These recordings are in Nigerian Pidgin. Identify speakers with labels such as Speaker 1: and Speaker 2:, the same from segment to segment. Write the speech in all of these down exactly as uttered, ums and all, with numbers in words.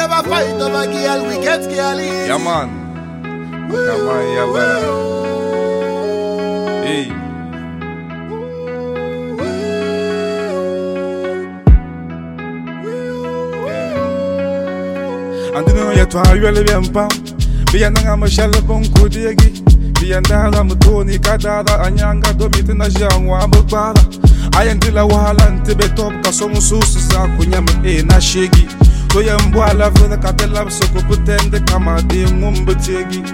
Speaker 1: never fight over girl, we get girl easy.
Speaker 2: Yeah, man. Come on, yeah, brother. Hey. Yeah. And you know you to really be empowered. Be an amashal bon kudigi. Be an dara mutoni kadara anyanga domiti na jangwa mbara. Ayandila wahalante betop kasomu susu za kunyama e na shegi. Toya mbwala vuna katela soko putende kama de ngumbetegi.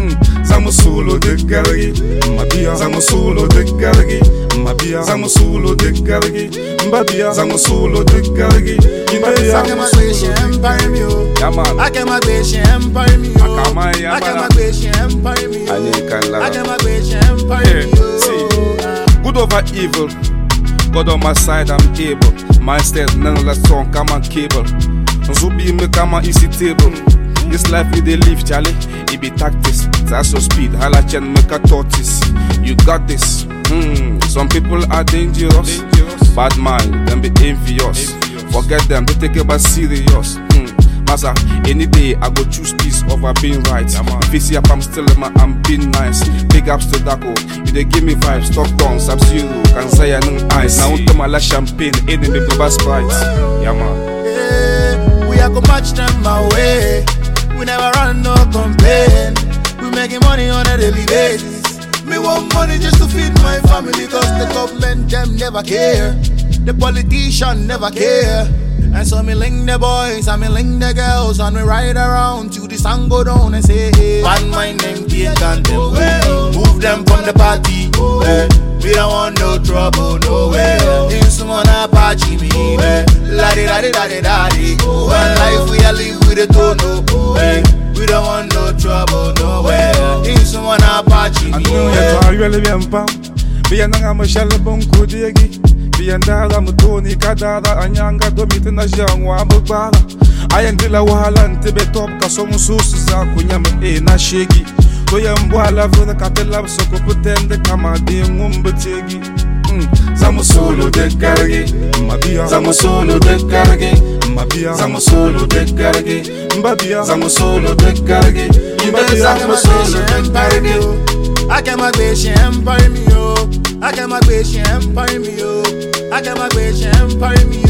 Speaker 2: Zamu solo de gargi, mabia. Zamu solo de gargi, mabia. Zamu solo de gargi, mabia. Zamu solo de gargi, mabia.
Speaker 1: I can my wish empire me,
Speaker 2: yeah man.
Speaker 1: I can my wish empire me,
Speaker 2: I can my yeah
Speaker 1: I can
Speaker 2: man.
Speaker 1: my wish empire me,
Speaker 2: I need can
Speaker 1: I
Speaker 2: love.
Speaker 1: can my wish empire me.
Speaker 2: See, good over evil. God on my side, I'm able. My stead, none less song, come on cable. Zubi me come on easy table. This life we dey live, Charlie. It be tactics, that's your speed. Halachen make a tortoise. You got this. Hmm. Some people are dangerous. Bad mind, them be envious. Forget them, they take it but serious. Hmm. Massa, any day I go choose peace over being right. If you see up, I'm still in my, I'm being nice. Big ups to Daco. You they give me vibes, talk down, sub zero. Can say I know ice. Now to my la champagne, any big bus Sprite. Yeah man.
Speaker 1: Yeah, we are gonna match them my way. We never run no complain. We making money on a daily basis. Me want money just to feed my family, cause the government them never care. The politician never care. And so me link the boys and me link the girls and we ride around till the sun go down and say hey. Bad mind them take and them well. Move them from the party. Hey. We don't want no trouble, no way. In someone Apache me, la di da di da di da di. One life we a live with a tono. Hey. We don't want no trouble, no way. In someone Apache me.
Speaker 2: I know you to really be empowered. Be an amashal bon kudigi. Be an dara mutoni kadara anyanga domiti na jangwa mbara. Ayandila wahalante betop kasomu susu za kunyama e na shegi. Toya mbwala vuna katela soko putende kama de ngumbetegi. Zamu solo de gargi, mabia. Zamu solo de gargi, mabia. Zamu solo de gargi, mabia. Zamu solo de gargi, mabia. Zamu solo de gargi.
Speaker 1: I can my wish empire me, yo. I can my wish empire me, yo. I can my wish empire me,